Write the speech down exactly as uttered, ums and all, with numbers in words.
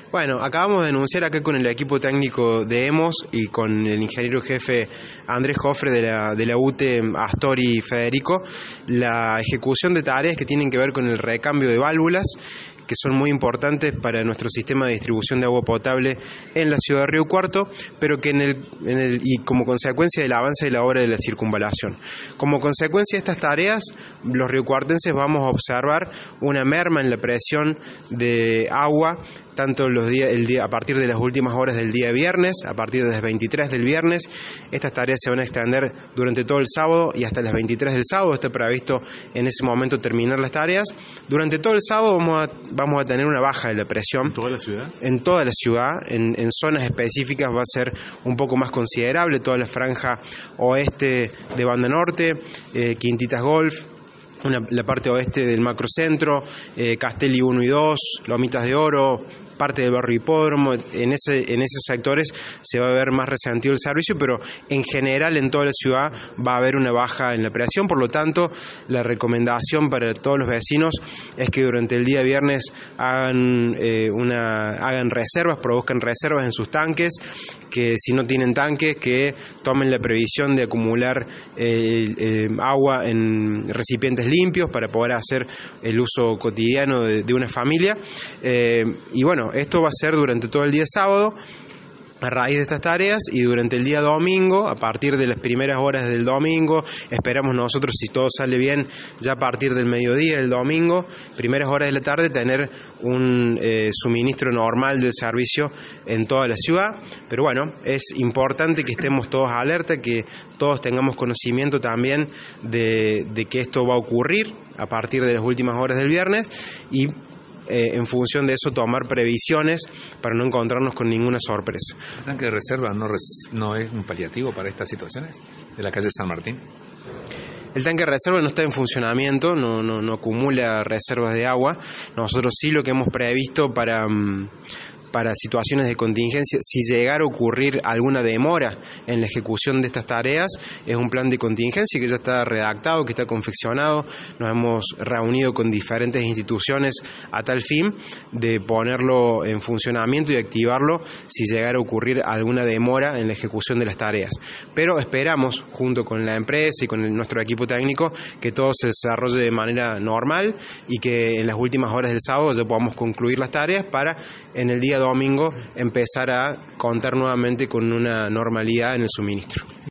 Bueno, acabamos de anunciar acá con el equipo técnico de EMOS y con el ingeniero jefe Andrés Jofre de la, de la U T E Astori Federico la ejecución de tareas que tienen que ver con el recambio de válvulas, que son muy importantes para nuestro sistema de distribución de agua potable en la ciudad de Río Cuarto, pero que en el, en el y como consecuencia del avance de la obra de la circunvalación. Como consecuencia de estas tareas, los riocuartenses vamos a observar una merma en la presión de agua, tanto los días, el día, a partir de las últimas horas del día viernes, a partir de las veintitrés del viernes. Estas tareas se van a extender durante todo el sábado y hasta las veintitrés del sábado. Está previsto en ese momento terminar las tareas. Durante todo el sábado vamos a, vamos a tener una baja de la presión. ¿En toda la ciudad? En toda la ciudad, en, en zonas específicas va a ser un poco más considerable, toda la franja oeste de Banda Norte, eh, Quintitas Golf, Una, la parte oeste del macrocentro, eh, Castelli uno y dos, Lomitas de Oro, parte del barrio Hipódromo. En, ese, en esos sectores se va a ver más resentido el servicio, pero en general en toda la ciudad va a haber una baja en la presión. Por lo tanto, la recomendación para todos los vecinos es que durante el día viernes hagan, eh, una, hagan reservas, produzcan reservas en sus tanques, que si no tienen tanques, que tomen la previsión de acumular eh, eh, agua en recipientes limpios para poder hacer el uso cotidiano de, de una familia. Eh, y bueno, esto va a ser durante todo el día sábado, a raíz de estas tareas, y durante el día domingo, a partir de las primeras horas del domingo, esperamos nosotros, si todo sale bien, ya a partir del mediodía del domingo, primeras horas de la tarde, tener un eh, suministro normal del servicio en toda la ciudad. Pero bueno, es importante que estemos todos alerta, que todos tengamos conocimiento también de, de que esto va a ocurrir a partir de las últimas horas del viernes, y Eh, en función de eso tomar previsiones para no encontrarnos con ninguna sorpresa. ¿El tanque de reserva no, res, no es un paliativo para estas situaciones de la calle San Martín? El tanque de reserva no está en funcionamiento, no, no, no acumula reservas de agua. Nosotros sí lo que hemos previsto para... Um, para situaciones de contingencia, si llegara a ocurrir alguna demora en la ejecución de estas tareas, es un plan de contingencia que ya está redactado, que está confeccionado. Nos hemos reunido con diferentes instituciones a tal fin de ponerlo en funcionamiento y activarlo si llegara a ocurrir alguna demora en la ejecución de las tareas. Pero esperamos, junto con la empresa y con el, nuestro equipo técnico, que todo se desarrolle de manera normal y que en las últimas horas del sábado ya podamos concluir las tareas para en el día domingo empezar a contar nuevamente con una normalidad en el suministro.